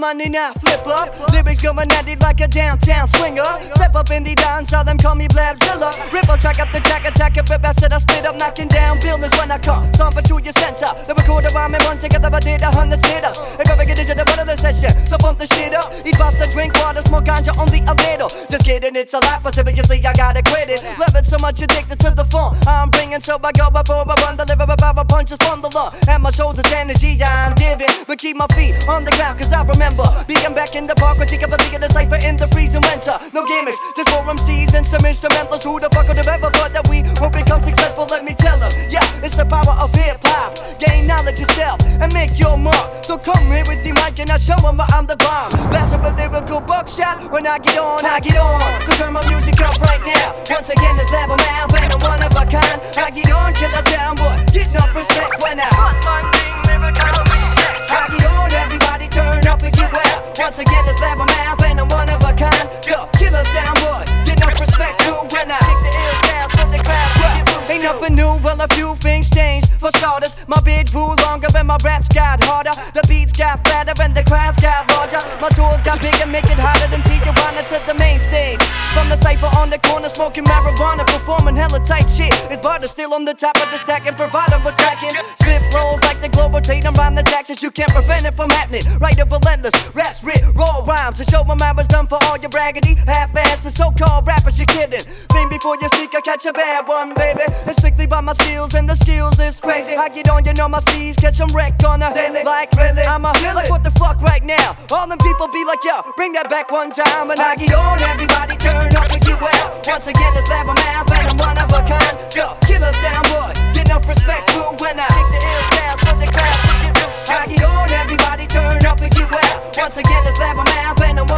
money now, flip up. Lyrics going at it like a downtown swinger. Step up in the dance, all them call me Blabzilla. Rip on track up the track, attack it, rip after I spit up, knocking down buildings when I come. Something to your center. The recorder rhyme and run together, I did 100 sit-ups. If ever get into the butt of the session, so pump the shit up. Eat pasta, drink water, smoke ganja only a little. Just kidding, it's a lot, but seriously I gotta quit it. Love it so much addicted to the fun I'm bringing, so I go before I run, deliver about punches from the law. And my shoulders energy I'm giving, but keep my feet on the ground, cause I remember being back in the park, critique up a big the cipher in the freezing winter. No gimmicks, just for MCs and some instrumentals. Who the fuck would have ever thought that we would become successful? Let me tell them, yeah, it's the power of hip-hop. Gain knowledge yourself and make your mark. So come here with the mic and I show them I'm the bomb. Blast up a lyrical buckshot. When I get on, I get on. So turn my music up right now. Once again, it's Lava Mouth and I'm one of a kind. I get on, killer sound boy, get no respect when I I get on, everybody turn up and get wild. Once again, it's Lava Mouth and I'm one of a kind. So killer sound boy, get no respect too when I kick the ill sounds for the crowd. Ain't nothing new, well a few things changed. For starters, my beard grew longer and my raps got harder. The beats got fatter and the crowds got larger. My tours got bigger, make it hotter than Tijuana to the main stage. From the cypher on the corner, smoking marijuana, performing hella tight shit. It's butter still on the top of the stack and providing what's stacking. Spit rolls like the globe rotating around the taxes. You can't prevent it from happening. Right or relentless, raps writ, raw rhymes to show my mind was done for all your raggedy half-ass and so-called rappers. You kidding? Think before you speak, I catch a bad one, baby. It's strictly by my skills and the skills is crazy. I get on, you know my steez, catch them wrecked on a daily. Like really, I'm a like what the fuck right now. All them people be like, yo, bring that back one time. And I get on, everybody turn up and get well. Once again, it's Lava Mouth and I'm one of a kind. So killer sound boy, get enough respect too when I kick the ill sounds for the crowd to get loose. I get on, everybody turn up and get well. Once again, it's Lava Mouth and I'm